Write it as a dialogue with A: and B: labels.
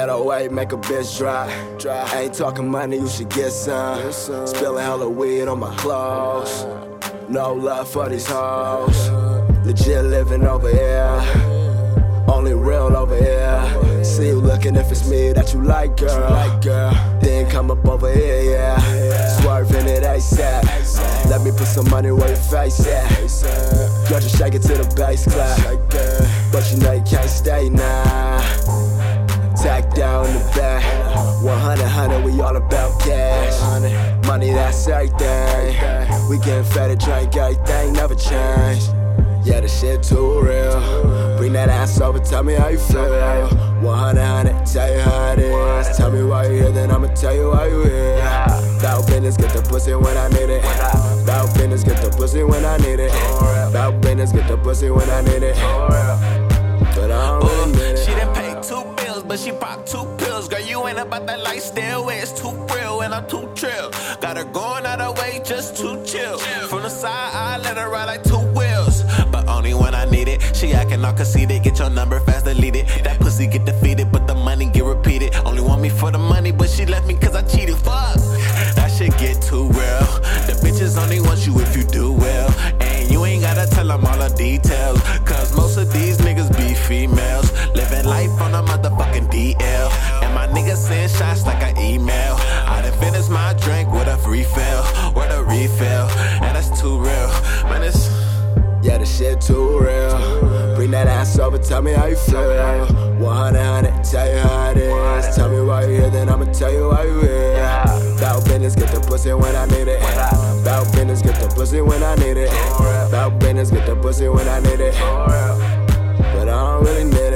A: Better way, make a bitch dry. Ain't talking money, you should get some. Spilling hella weed on my clothes. No love for these hoes. Legit living over here. Only real over here. See you looking if it's me that you like, girl. Then come up over here, yeah. Swerving it ASAP. Let me put some money where your face at. Girl, just shake it to the bass clap. But you know you can't stay now. Tack down in the back. 100, we all about cash. Money, that's everything. We getting fed and drink, everything never change. Yeah, the shit too real. Bring that ass over, tell me how you feel. 100, tell you how it is. Tell me why you here, then I'ma tell you why you here. Bout business, get the pussy when I need it. Bout business, get the pussy when I need it. Bout business, get the pussy when I need it. But I don't really need it.
B: She done paid 2 bills, but she popped 2 pills. Girl, you ain't about that lifestyle where it's too real and I'm too trill. Got her going out her way just to chill. From the side, I let her ride like 2 wheels. But only when I need it. She acting all conceited, get your number fast, delete it. That pussy get defeated, but the money get repeated. Only want me for the money, but she left me cause I cheated. Fuck, that shit get too real. The bitches only want you if you do well. And you ain't gotta tell them all the details. Cause most of these niggas be females. Living life on a motherfucking DL. And my niggas send shots like an email. I done finished my drink with a refill. With a refill, and that's too real. Man, it's...
A: Yeah, the shit too real. Bring that ass over, tell me how you feel. 100, tell you how it is. Tell me why you here, then I'ma tell you why you here. Bout business, get the pussy when I need it. Bout business, get the pussy when I need it. Bout business, get the pussy when I need it. But I don't really need it.